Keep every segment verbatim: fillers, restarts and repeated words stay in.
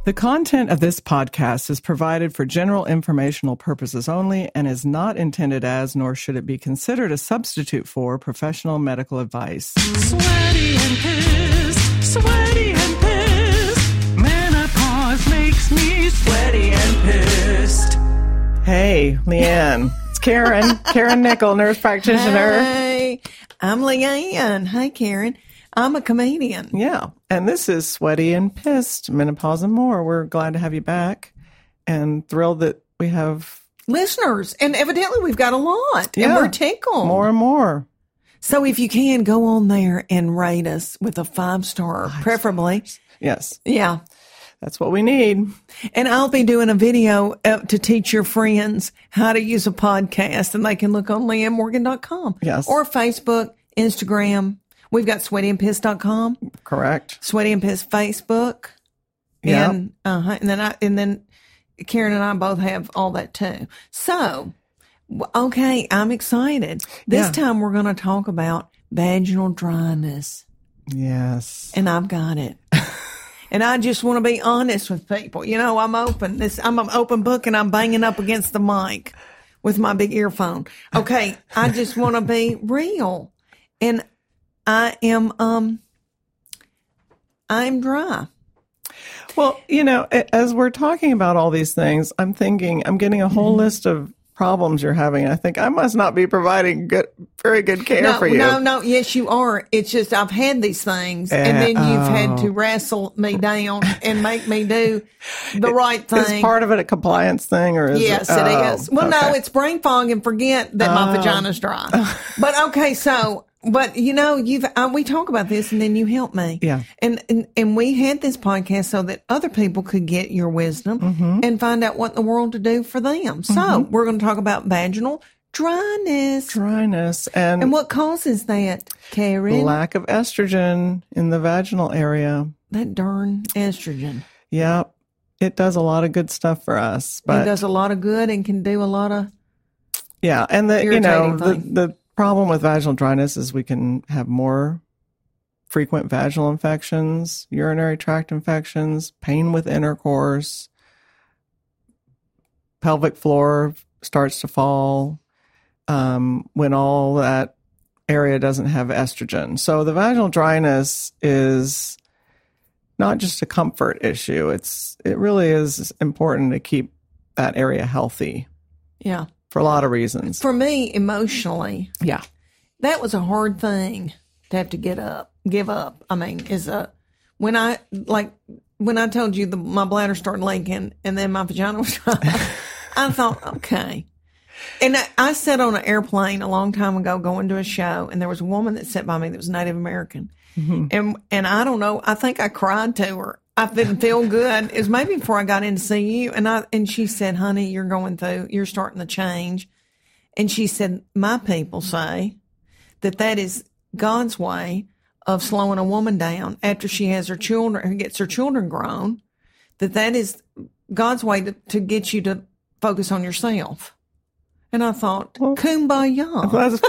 The content of this podcast is provided for general informational purposes only and is not intended as, nor should it be considered a substitute for, professional medical advice. Sweaty and pissed, sweaty and pissed. Menopause makes me sweaty and pissed. Hey, Leanne. It's Karen. Karen Nickel, nurse practitioner. Hey, I'm Leanne. Hey, Karen. I'm a comedian. Yeah. And this is Sweaty and Pissed, Menopause and More. We're glad to have you back and thrilled that we have listeners. And evidently we've got a lot. Yeah, and we're tickled. More and more. So if you can, go on there and rate us with a five star, five preferably. Stars. Yes. Yeah. That's what we need. And I'll be doing a video uh, to teach your friends how to use a podcast, and they can look on leanne morgan dot com. Yes. Or Facebook, Instagram. We've got sweaty and pissed dot com. Correct. Sweaty and Pissed Facebook. Yeah. And, uh-huh, and then I, and then Karen and I both have all that too. So, okay, I'm excited. This Yeah. time we're going to talk about vaginal dryness. Yes. And I've got it. And I just want to be honest with people. You know, I'm open. This, I'm an open book, and I'm banging up against the mic with my big earphone. Okay. I just want to be real. And I am, um, I'm dry. Well, you know, as we're talking about all these things, I'm thinking, I'm getting a whole mm-hmm. list of problems you're having. I think I must not be providing good, very good care no, for you. No, no, yes, you are. It's just I've had these things, uh, and then you've oh. had to wrestle me down and make me do the right thing. Is part of it a compliance thing, or is yes, it? it oh, is. Well, okay. no, it's brain fog and forget that my oh. vagina's dry. But okay, so. But, you know, you've, uh, we talk about this and then you help me. Yeah. And, and, and we had this podcast so that other people could get your wisdom mm-hmm. and find out what in the world to do for them. Mm-hmm. So we're going to talk about vaginal dryness. Dryness. And, and what causes that, Karen? Lack of estrogen in the vaginal area. That darn estrogen. Yeah. It does a lot of good stuff for us. But it does a lot of good and can do a lot of yeah. And the, you know, the, thing. the, problem with vaginal dryness is we can have more frequent vaginal infections, urinary tract infections, pain with intercourse, pelvic floor starts to fall um, when all that area doesn't have estrogen. So the vaginal dryness is not just a comfort issue. It's it really is important to keep that area healthy. Yeah. For a lot of reasons. For me, emotionally, yeah, that was a hard thing to have to get up, give up. I mean, is a when I like when I told you the, my bladder started leaking and then my vagina was dry. I thought, okay. And I, I sat on an airplane a long time ago going to a show, and there was a woman that sat by me that was Native American, mm-hmm. and and I don't know. I think I cried to her. I didn't feel good. It was maybe before I got in to see you. And I, and she said, honey, you're going through, you're starting to change. And she said, my people say that that is God's way of slowing a woman down after she has her children, gets her children grown, that that is God's way to, to get you to focus on yourself. And I thought, well, kumbaya. That's,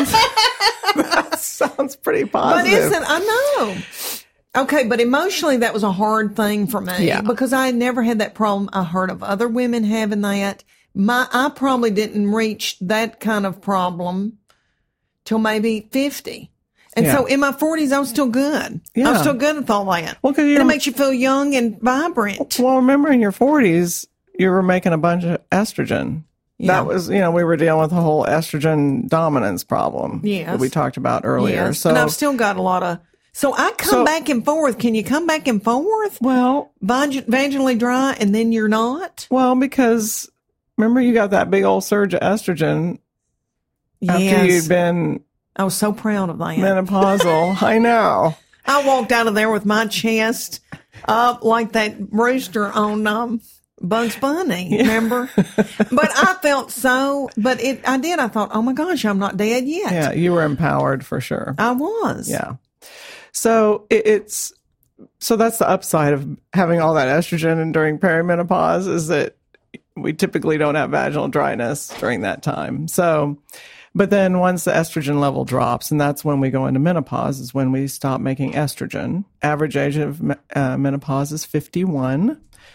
that sounds pretty positive. But isn't, I know. Okay, but emotionally, that was a hard thing for me yeah. because I had never had that problem. I heard of other women having that. My, I probably didn't reach that kind of problem till maybe fifty. And yeah. so in my forties, I was still good. Yeah. I was still good with all that. Well, cause and it makes you feel young and vibrant. Well, remember in your forties, you were making a bunch of estrogen. Yeah. That was, you know, we were dealing with the whole estrogen dominance problem yes. that we talked about earlier. Yes. So, and I've still got a lot of... So I come so, back and forth. Can you come back and forth? Well, Vag- vaginally dry and then you're not? Well, because remember you got that big old surge of estrogen yes. after you'd been. I was so proud of that. Menopausal. I know. I walked out of there with my chest up like that rooster on um, Bugs Bunny. Yeah. Remember? But I felt so. But it. I did. I thought, oh my gosh, I'm not dead yet. Yeah, you were empowered for sure. I was. Yeah. So it, it's so that's the upside of having all that estrogen and during perimenopause is that we typically don't have vaginal dryness during that time. So, but then once the estrogen level drops, and that's when we go into menopause, is when we stop making estrogen. Average age of uh, menopause is fifty-one.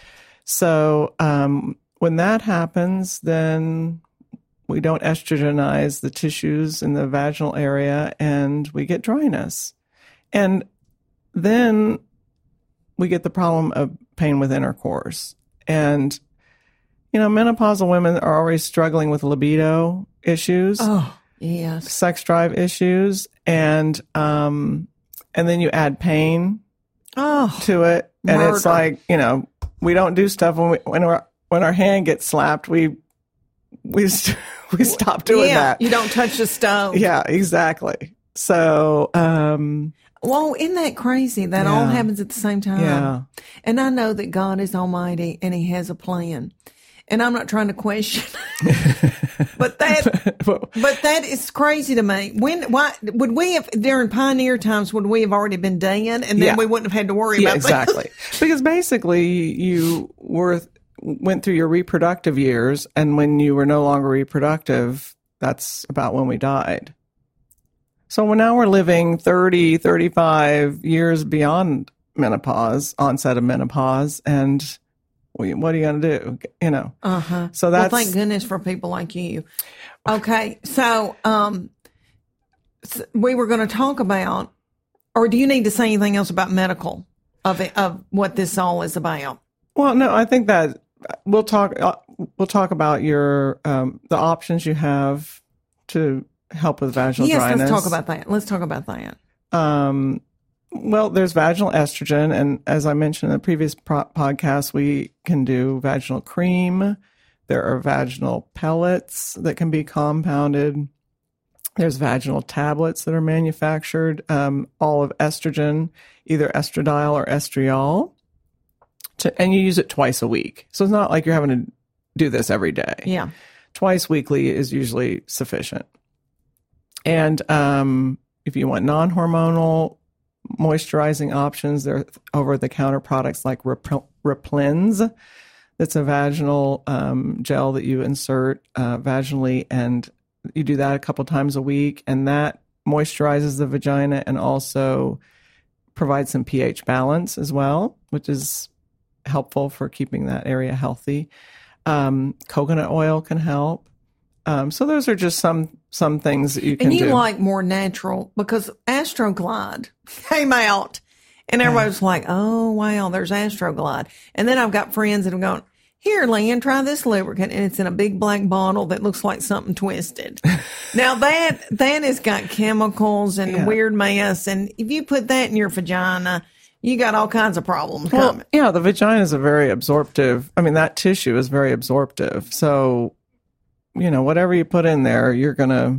So um, when that happens, then we don't estrogenize the tissues in the vaginal area and we get dryness. And then we get the problem of pain with intercourse. And, you know, menopausal women are already struggling with libido issues, Oh, yes. sex drive issues, and um, and then you add pain Oh, to it, and Murder. it's like, you know, we don't do stuff when we when our when our hand gets slapped, we we st- we stop doing yeah. that. You don't touch the stove. Yeah, exactly. So, um, Well, isn't that crazy? That all Yeah. happens at the same time. yeah, And I know that God is almighty and he has a plan. And I'm not trying to question, but that, but that is crazy to me. When, why would we have, during pioneer times, would we have already been dead and then Yeah. we wouldn't have had to worry yeah, about that? exactly. Because basically, you were went through your reproductive years, and when you were no longer reproductive, that's about when we died. So now we're living thirty, thirty-five years beyond menopause, onset of menopause, and we, what are you going to do? You know. Uh-huh. So Well, that's thank goodness for people like you. Okay. So, um, s- we were going to talk about, or do you need to say anything else about medical of it, of what this all is about? well, no, I think that we'll talk. Uh, we'll talk about your um, the options you have to help with vaginal Yes, dryness. let's talk about that. Let's talk about that. Um, well, there's vaginal estrogen, and as I mentioned in the previous pro- podcast, we can do vaginal cream. There are vaginal pellets that can be compounded. There's vaginal tablets that are manufactured, um, all of estrogen, either estradiol or estriol, to, and you use it twice a week. So it's not like you're having to do this every day. Yeah. Twice weekly is usually sufficient. And um, if you want non-hormonal moisturizing options, there are over-the-counter products like Repl- Replens. That's a vaginal um, gel that you insert uh, vaginally, and you do that a couple times a week, and that moisturizes the vagina and also provides some pH balance as well, which is helpful for keeping that area healthy. Um, coconut oil can help. Um, so those are just some some things that you can And you do. like more natural because Astroglide came out and everybody was like, oh, wow, there's Astroglide. And then I've got friends that have gone, here, Lynn, try this lubricant. And it's in a big black bottle that looks like something twisted. Now that, that has got chemicals and Yeah. weird mess. And if you put that in your vagina, you got all kinds of problems Well, coming. yeah, the vagina is a very absorptive. I mean, that tissue is very absorptive. So, you know, whatever you put in there, you're gonna.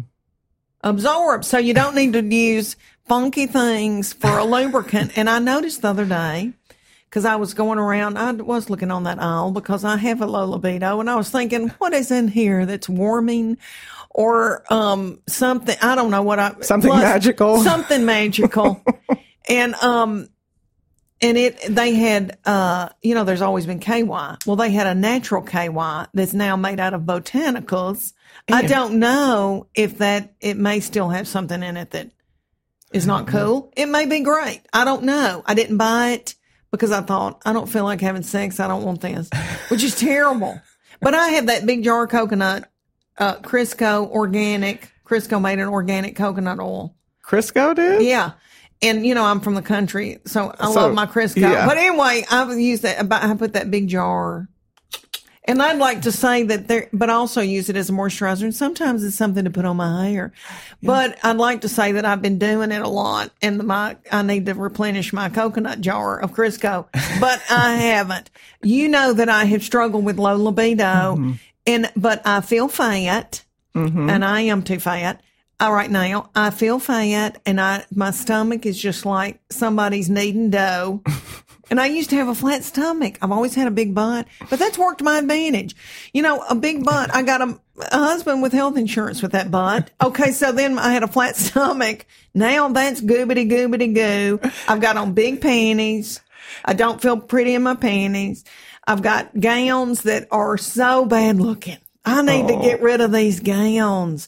Absorb. So you don't need to use funky things for a lubricant. And I noticed the other day, because I was going around, I was looking on that aisle because I have a low libido, and I was thinking, what is in here that's warming or um something? I don't know what I Something magical. something magical, and um. And it, they had, uh, you know, there's always been K Y. Well, they had a natural K Y that's now made out of botanicals. I Yeah. don't know if that, it may still have something in it that is not cool. It may be great. I don't know. I didn't buy it because I thought, I don't feel like having sex. I don't want this, which is terrible. But I have that big jar of coconut, uh, Crisco organic. Crisco made an organic coconut oil. Crisco did? Yeah. And, you know, I'm from the country, so I So, love my Crisco. yeah. But anyway, I've used that. I put that big jar. And I'd like to say that there, but I also use it as a moisturizer. And sometimes it's something to put on my hair. But I'd like to say that I've been doing it a lot. And my, I need to replenish my coconut jar of Crisco. But I haven't. You know that I have struggled with low libido. Mm-hmm. And, but I feel fat. And I am too fat. All right, now I feel fat, and I my stomach is just like somebody's kneading dough. And I used to have a flat stomach. I've always had a big butt, but that's worked to my advantage. You know, a big butt. I got a, a husband with health insurance with that butt. Okay, so then I had a flat stomach. Now that's goobity goobity goo. I've got on big panties. I don't feel pretty in my panties. I've got gowns that are so bad looking. I need to get rid of these gowns.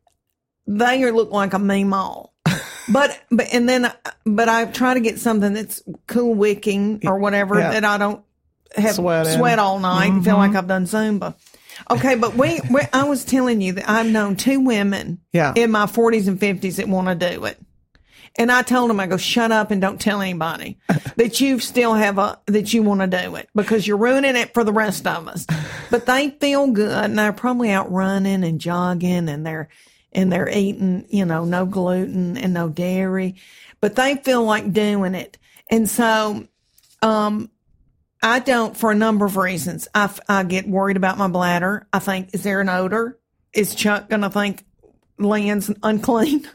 They are, look like a meemaw. But, but, and then, but I try to get something that's cool wicking or whatever Yeah. that I don't have Sweating. sweat all night and feel like I've done Zumba. Okay, but we, we I was telling you that I've known two women Yeah. in my forties and fifties that want to do it. And I told them, I go, shut up and don't tell anybody that you still have a, that you want to do it because you're ruining it for the rest of us. But they feel good and they're probably out running and jogging and they're, and they're eating, you know, no gluten and no dairy, but they feel like doing it. And so, um, I don't, for a number of reasons. I, f- I get worried about my bladder. I think, is there an odor? Is Chuck going to think Lynn's unclean?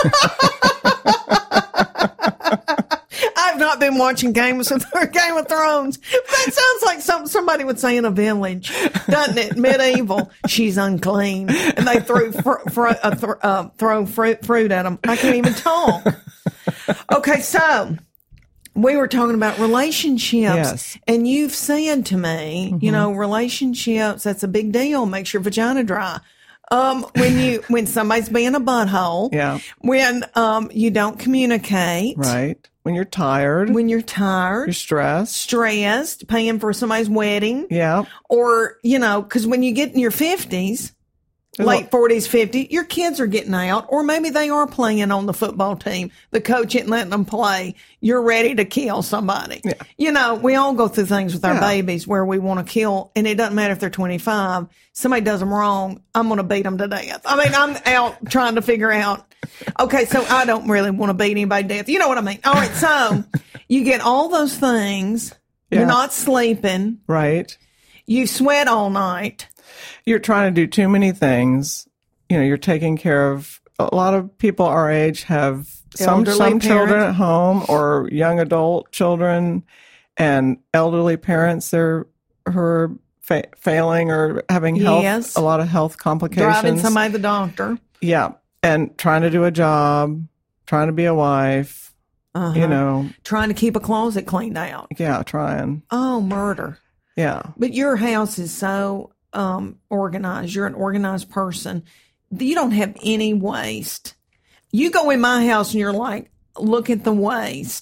I've not been watching Games of Game of Thrones. That sounds like something somebody would say in a village, doesn't it? Medieval. She's unclean, and they threw fr- fr- uh, th- uh, throw fruit fruit at them. I can't even talk. Okay, so we were talking about relationships, Yes. and you've said to me, you know, relationships. That's a big deal. Makes your vagina dry. Um, when you, when somebody's being a butthole, Yeah. when, um, you don't communicate, Right. When you're tired, when you're tired, you're stressed. stressed, paying for somebody's wedding, Yeah. or, you know, cause when you get in your fifties, There's late a- forties, fifties, your kids are getting out, or maybe they are playing on the football team. The coach isn't letting them play. You're ready to kill somebody. Yeah. You know, we all go through things with our Yeah. babies where we want to kill, and it doesn't matter if they're twenty-five. Somebody does them wrong, I'm going to beat them to death. I mean, I'm out trying to figure out. Okay, so I don't really want to beat anybody to death. You know what I mean? All right, so you get all those things. Yeah. You're not sleeping. Right. You sweat all night. You're trying to do too many things. You know, you're taking care of a lot of people our age have some Elderly some children parents. at home or young adult children and elderly parents. They're who are fa- failing or having health Yes. a lot of health complications. Driving somebody to the doctor. Yeah, and trying to do a job, trying to be a wife. Uh-huh. You know, Trying to keep a closet cleaned out. yeah, trying. Oh, murder. Yeah, But your house is so um, organized. You're an organized person. You don't have any waste. You go in my house and you're like, look at the waste.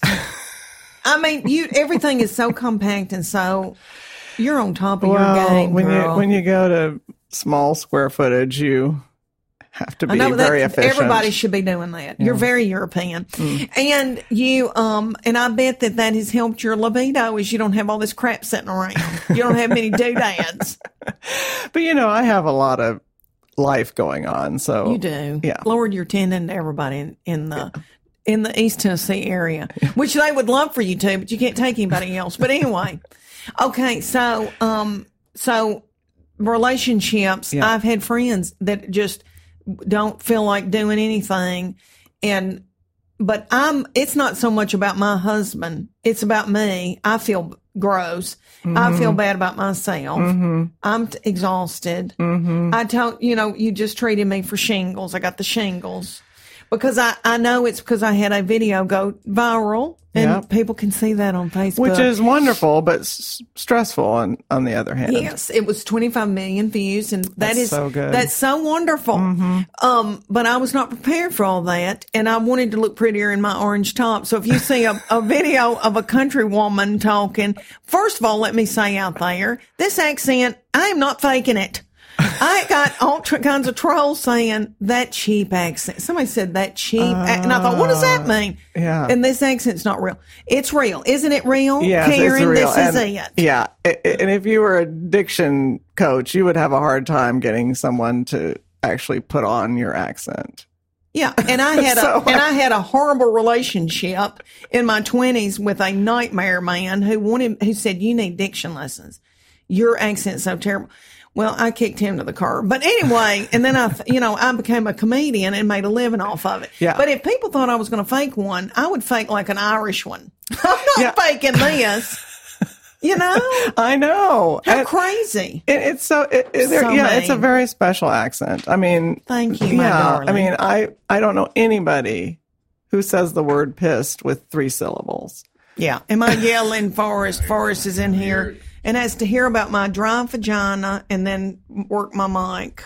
I mean, you everything is so compact and so you're on top of well, your game, when girl. you when you go to small square footage, you have to I be know very that efficient. everybody should be doing that. You're very European, and you um and I bet that that has helped your libido. Is you don't have all this crap sitting around. You don't have many doodads. But you know, I have a lot of life going on, so You do. Yeah. Lord, you're tending to everybody in, in the in the East Tennessee area, which they would love for you to, but you can't take anybody else. But anyway, okay, so um, so relationships. Yeah. I've had friends that just don't feel like doing anything, and but I'm. It's not so much about my husband; it's about me. I feel gross. I feel bad about myself. I'm t- exhausted. I told you know you just treated me for shingles. I got the shingles because I I know it's because I had a video go viral and Yep. people can see that on Facebook, which is wonderful, but s- stressful on on the other hand. yes, it was twenty-five million views, and that That's is so good. That's so wonderful. Um, but I was not prepared for all that, and I wanted to look prettier in my orange top. So if you see a, a video of a country woman talking, first of all, let me say out there, this accent, I am not faking it. I got all tr- kinds of trolls saying that cheap accent. Somebody said that cheap, ac-, and I thought, what does that mean? yeah. And this accent's not real. It's real, isn't it? Real, Yes, it's Karen. real. This is And- it. Yeah, I- I- and if you were a diction coach, you would have a hard time getting someone to actually put on your accent. Yeah, and I had a So- and I had a horrible relationship in my twenties with a nightmare man who wanted who said you need diction lessons. Your accent's so terrible. Well, I kicked him to the curb. But anyway, and then I, you know, I became a comedian and made a living off of it. Yeah. But if people thought I was going to fake one, I would fake like an Irish one. I'm not Yeah. faking this. You know, I know. how And crazy. it, it's so, it, it, there- So yeah, it's a mean. very special accent. I mean, Thank you, my yeah, darling. I mean, I, I don't know anybody who says the word pissed with three syllables. Yeah. Am I yelling, Forrest? Forrest is in here and has to hear about my dry vagina and then work my mic.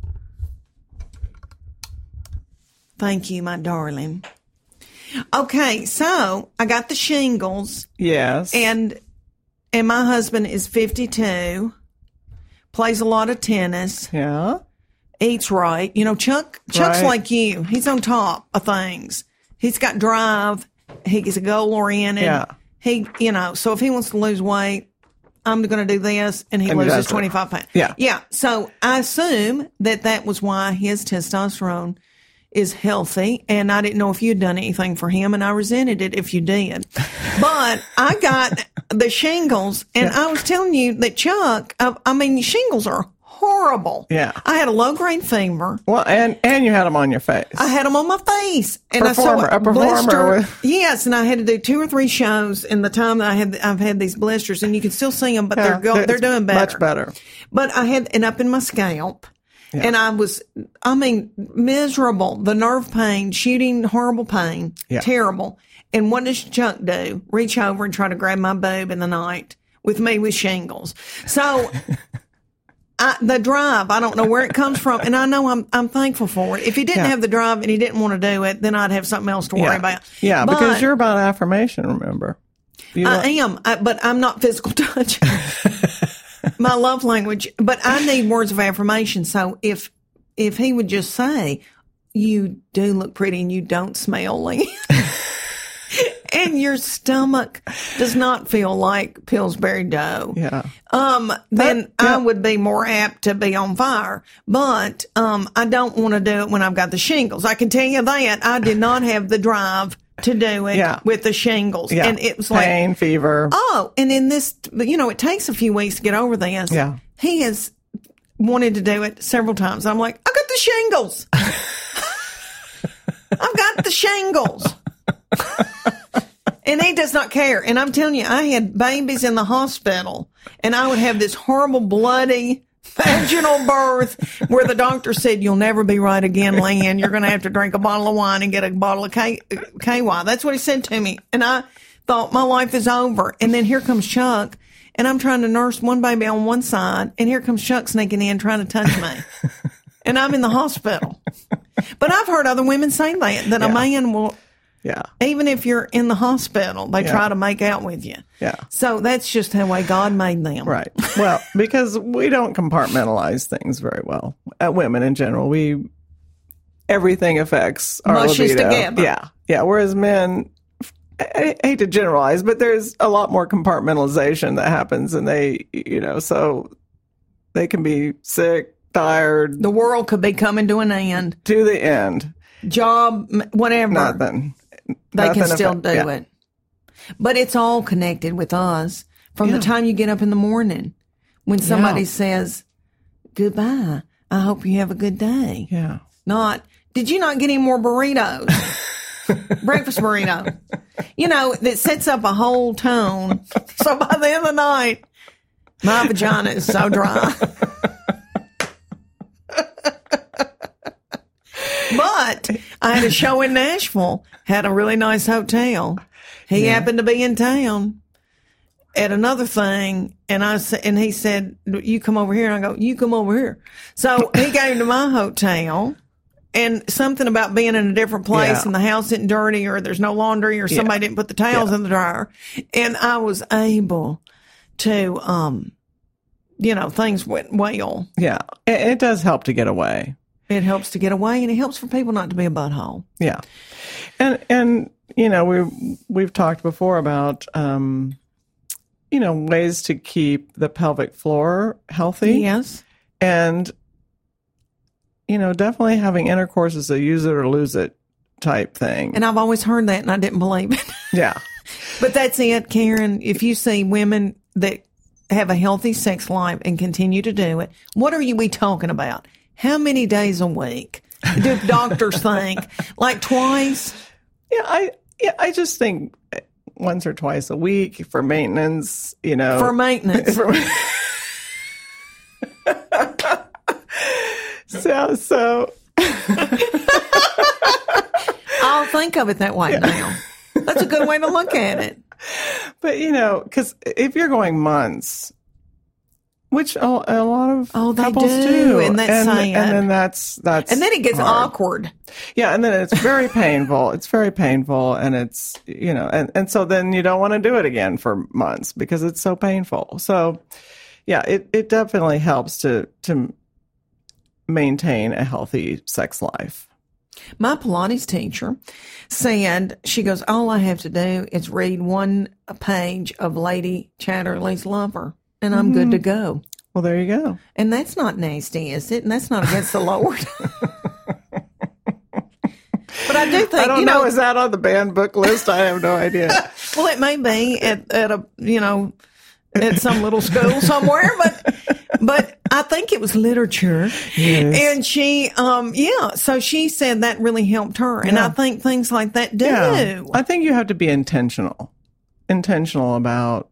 Thank you, my darling. Okay, so I got the shingles Yes. and and my husband is fifty-two, plays a lot of tennis, Yeah. eats right. You know, Chuck, Chuck's Right. like you. He's on top of things. He's got drive. He's a goal oriented. Yeah. He, you know, so if he wants to lose weight, I'm going to do this, and he And he loses does it. twenty-five pounds. Yeah. Yeah. So I assume that that was why his testosterone is healthy, and I didn't know if you'd done anything for him, and I resented it if you did. But I got the shingles, and I was telling you that Chuck, I, I mean, shingles are horrible. Yeah. I had a low grade fever. Well, and and you had them on your face. I had them on my face, and Performer- I saw a performer blister. with- Yes, and I had to do two or three shows in the time that I had. I've had these blisters, and you can still see them, but Yeah, they're go, they're it's doing better, Much better. But I had and up in my scalp, and I was, I mean, miserable. The nerve pain, shooting, horrible pain, Yeah. terrible. And what does Chuck do? Reach over and try to grab my boob in the night with me with shingles. So. I, the drive, I don't know where it comes from, and I know I'm I'm thankful for it. If he didn't Yeah. have the drive and he didn't want to do it, then I'd have something else to worry Yeah. about. Yeah, But because you're about affirmation, remember? You I don't- am, I, but I'm not physical touch. My love language, but I need words of affirmation. So if if he would just say, "You do look pretty, and you don't smell like," and your stomach does not feel like Pillsbury dough. yeah. Um, then That- yeah. I would be more apt to be on fire. But um, I don't want to do it when I've got the shingles. I can tell you that I did not have the drive to do it Yeah. with the shingles. Yeah. And it was like, Pain, fever. oh, and in this, you know, it takes a few weeks to get over this. Yeah. He has wanted to do it several times. I'm like, I got the shingles. I've got the shingles. And he does not care. And I'm telling you, I had babies in the hospital, and I would have this horrible, bloody vaginal birth where the doctor said, "You'll never be right again, Leanne. You're going to have to drink a bottle of wine and get a bottle of K- KY." That's what he said to me. And I thought, my life is over. And then here comes Chuck, and I'm trying to nurse one baby on one side, and here comes Chuck sneaking in trying to touch me. And I'm in the hospital. But I've heard other women say that, that a Yeah. man will... Yeah. Even if you're in the hospital, they Yeah. try to make out with you. Yeah. So that's just the way God made them. Right. Well, because we don't compartmentalize things very well. Uh, women in general, we everything affects our Mushes libido. together. Yeah. Yeah. Whereas men, I, I hate to generalize, but there's a lot more compartmentalization that happens, and they, you know, so they can be sick, tired The world could be coming to an end. to the end. Job, m- whatever. Nothing. They can Nothing still affect- do yeah. it. But it's all connected with us from Yeah. the time you get up in the morning. When somebody Yeah. says, "Goodbye, I hope you have a good day." Yeah. Not, "Did you not get any more burritos?" Breakfast burrito. You know, that sets up a whole tone. So by the end of the night, my vagina is so dry. But I had a show in Nashville, had a really nice hotel. He happened to be in town at another thing, and I sa- and he said, "You come over here." And I go, "You come over here." So he came to my hotel, and something about being in a different place Yeah. and the house isn't dirty, or there's no laundry, or somebody didn't put the towels Yeah. in the dryer, and I was able to, um, you know, things went well. Yeah. It, it does help to get away. It helps to get away, and it helps for people not to be a butthole. Yeah. And, and, you know, we, we've talked before about, um, you know, ways to keep the pelvic floor healthy. Yes. And, you know, definitely having intercourse is a use it or lose it type thing. And I've always heard that, and I didn't believe it. Yeah. But that's it, Karen. If you see women that have a healthy sex life and continue to do it, what are you we talking about? How many days a week do doctors think? Like twice? Yeah. I, yeah, I just think once or twice a week for maintenance, you know. For maintenance. For- so, so. I'll think of it that way now. That's a good way to look at it. But, you know, because if you're going months which a, a lot of Oh, they couples do, and that's and, sad. and then that's that's And then it gets hard. awkward. Yeah, and then it's very painful. It's very painful, and it's you know, and and so then you don't want to do it again for months because it's so painful. So, yeah, it it definitely helps to to maintain a healthy sex life. My Pilates teacher said, she goes, all I have to do is read one page of Lady Chatterley's Lover, and I'm good to go. Well, there you go. And that's not nasty, is it? And that's not against the Lord. But I do think, I don't you know, know, is that on the banned book list? I have no idea. well, it may be at, at a, you know, at some little school somewhere, but, but I think it was literature. Yes. And she, um, yeah, so she said that really helped her. And Yeah. I think things like that do. Yeah. I think you have to be intentional, intentional about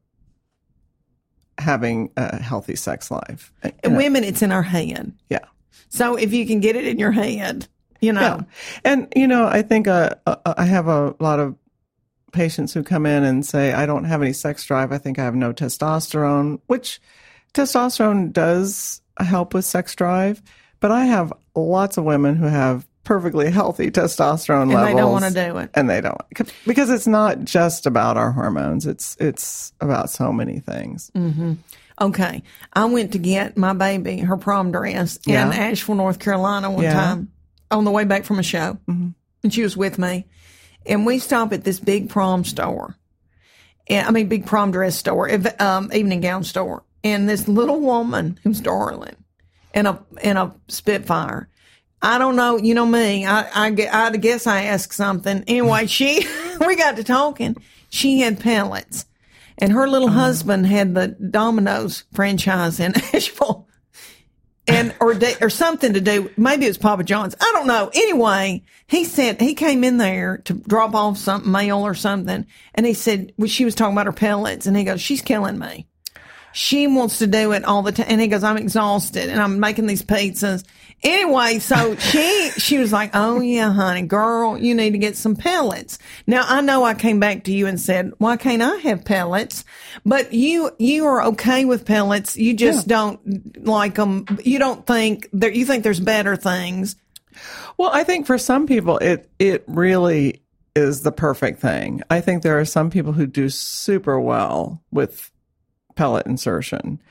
having a healthy sex life. You And know, women, it's in our head. yeah. So if you can get it in your head, you know. Yeah. And, you know, I think uh, uh, I have a lot of patients who come in and say, I don't have any sex drive. I think I have no testosterone, which testosterone does help with sex drive. But I have lots of women who have perfectly healthy testosterone And levels. they don't want to do it. And they don't. Because it's not just about our hormones. It's, it's about so many things. Mm. Okay. I went to get my baby her prom dress Yeah. in Asheville, North Carolina one Yeah. time on the way back from a show. Mm-hmm. And she was with me. And we stop at this big prom store. And, I mean, big prom dress store, ev- um, evening gown store. And this little woman who's darling in a, in a Spitfire. I don't know. You know me. I, I, gue- I guess I asked something. Anyway, she, we got to talking. She had pellets. And her little husband had the Domino's franchise in Asheville. And, or, de- or something to do, maybe it was Papa John's. I don't know. Anyway, he said, he came in there to drop off some mail or something. And he said, well, she was talking about her pellets. And he goes, she's killing me. She wants to do it all the time. And he goes, I'm exhausted and I'm making these pizzas. Anyway, so she, she was like, oh yeah, honey, girl, you need to get some pellets. Now I know I came back to you and said, why can't I have pellets? But you, you are okay with pellets. You just Yeah. don't like them. You don't think there, you think there's better things. Well, I think for some people, it it really is the perfect thing. I think there are some people who do super well with pellet insertion.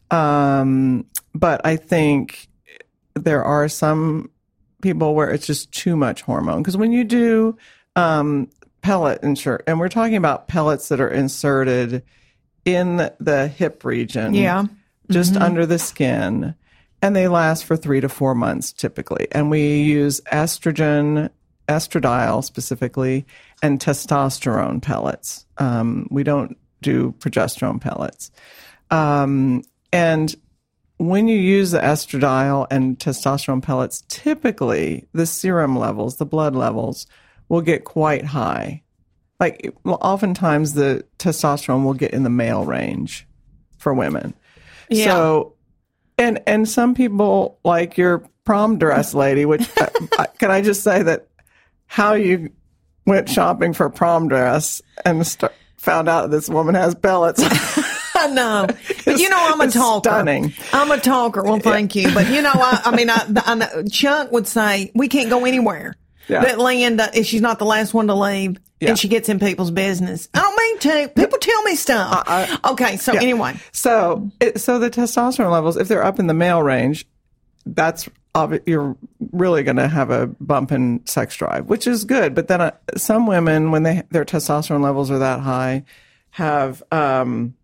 Um, but I think there are some people where it's just too much hormone. Because when you do um, pellet insert, and we're talking about pellets that are inserted in the hip region, Yeah. just under the skin, and they last for three to four months typically. And we use estrogen, estradiol specifically, and testosterone pellets. Um, we don't do progesterone pellets. Um, and when you use the estradiol and testosterone pellets, typically the serum levels, the blood levels, will get quite high. Like oftentimes the testosterone will get in the male range for women. Yeah. So, and and some people like your prom dress lady, which I, I, can I just say that how you went shopping for a prom dress and st- found out this woman has pellets. I know. But you know, I'm a It's talker. stunning. I'm a talker. Well, thank you. But you know, I, I mean, I, I know Chuck would say, we can't go anywhere. Yeah. That Linda, if she's not the last one to leave, Yeah. and she gets in people's business. I don't mean to. People tell me stuff. I- okay, so Yeah. anyway. So, it, so the testosterone levels, if they're up in the male range, that's obvi- you're really going to have a bump in sex drive, which is good. But then uh, some women, when they their testosterone levels are that high, have um,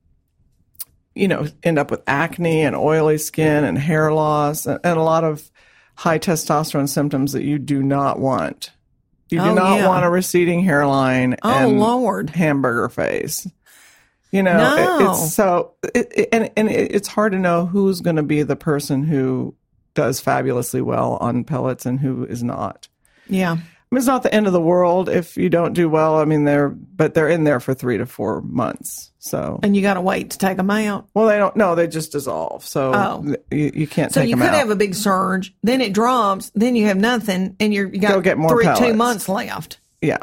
you know, end up with acne and oily skin and hair loss and, and a lot of high testosterone symptoms that you do not want. You do Oh, not yeah. want a receding hairline Oh, and Lord. hamburger face. You know, No. it, it's so, it, it, and, and it, it's hard to know who's going to be the person who does fabulously well on pellets and who is not. Yeah. I mean, it's not the end of the world if you don't do well. I mean, they're, but they're in there for three to four months. So, And you got to wait to take them out. well, they don't, no, they just dissolve. So Oh. th- you, you can't So take you them could out. have a big surge, then it drops, then you have nothing, and you're, you got Go get more three, two pellets. months left. Yeah.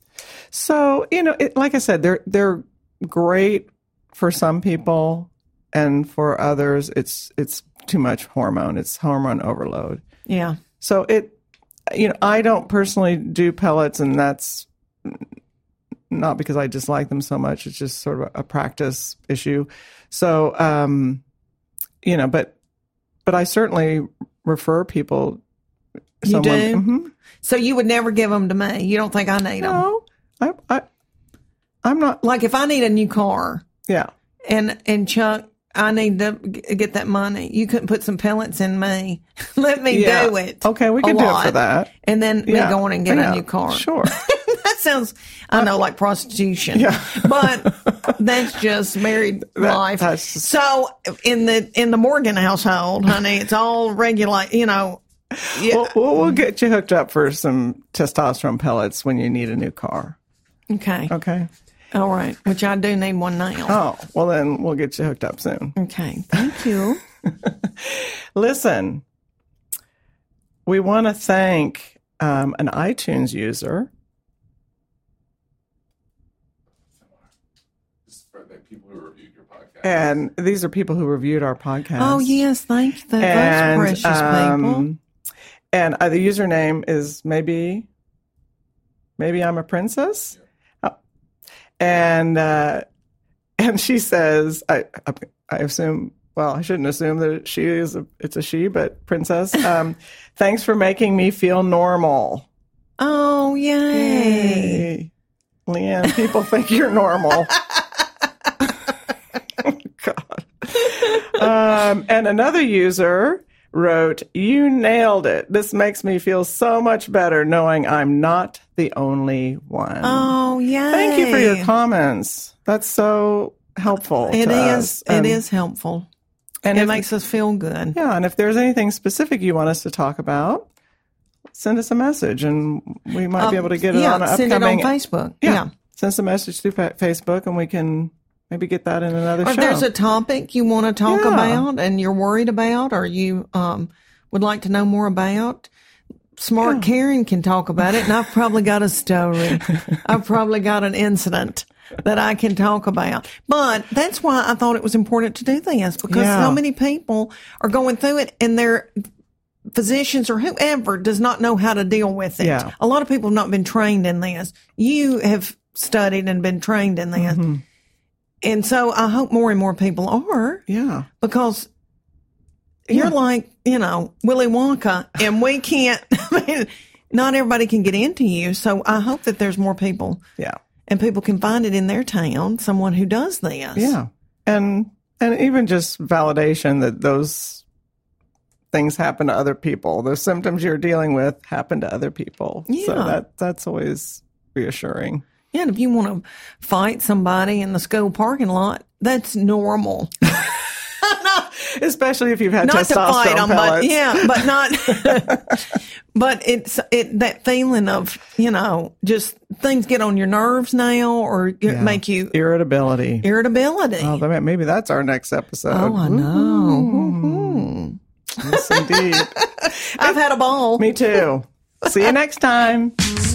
So, you know, it, like I said, they're, they're great for some people. and for others, it's it's too much hormone. It's hormone overload. Yeah. So it, you know, I don't personally do pellets, and that's not because I dislike them so much. It's just sort of a practice issue. So, um, you know, but but I certainly refer people. You do? Mhm. So you would never give them to me? You don't think I need them? No, I, I, I'm not. Like if I need a new car Yeah. and and Chuck, I need to g- get that money. You couldn't put some pellets in me. Let me Yeah. do it. Okay, we a can do it lot, for that. And then Yeah. me go on and get Yeah. a new car. Sure. That sounds, I know, like prostitution. Yeah. But that's just married life. that's just- So in the in the Morgan household, honey, it's all regulate. You know. Yeah. We'll, we'll, we'll get you hooked up for some testosterone pellets when you need a new car. Okay. Okay. All right. Which I do need one now. Oh, well, then we'll get you hooked up soon. Okay. Thank you. Listen, we want to thank um, an iTunes user. People who reviewed your podcast. And these are people who reviewed our podcast. Oh yes, thank you. Those And, precious people. um, And uh, the username is maybe, maybe I'm a princess. Oh. And uh, and she says, I, I I assume. Well, I shouldn't assume that she is. A, it's a she, but princess. Um, thanks for making me feel normal. Oh yay! Hey, Leanne, people think you're normal. Oh, God. Um, and another user wrote, "You nailed it. This makes me feel so much better knowing I'm not the only one." Oh yay! Thank you for your comments. That's so helpful. It to is. us. It Um, is helpful. and It if- makes us feel good. Yeah, and if there's anything specific you want us to talk about, send us a message, and we might be able to get it yeah, on an send upcoming. it on Facebook. Yeah. Yeah. Send us a message through fa- Facebook, and we can maybe get that in another Or if show. there's a topic you want to talk Yeah. about and you're worried about, or you um, would like to know more about, Smart Karen can talk about it. And I've probably got a story. I've probably got an incident that I can talk about. But that's why I thought it was important to do this, because Yeah. so many people are going through it and their physicians or whoever does not know how to deal with it. Yeah. A lot of people have not been trained in this. You have studied and been trained in this. Mm-hmm. And so I hope more and more people are, yeah. because you're like, you know, Willy Wonka, and we can't, I mean, not everybody can get into you. So I hope that there's more people, Yeah. and people can find it in their town, someone who does this. Yeah. And and even just validation that those things happen to other people. Those symptoms you're dealing with happen to other people. So Yeah. that that's always reassuring. Yeah, and if you want to fight somebody in the school parking lot, that's normal. Especially if you've had Not to testosterone fight them, but pellets. yeah, but not. But it's it that feeling of, you know, just things get on your nerves now, or it Yeah. make you Irritability. irritability. Oh, that- maybe that's our next episode. Oh, I know. Woo-hoo. Yes, indeed. I've had a ball. Me too. See you next time.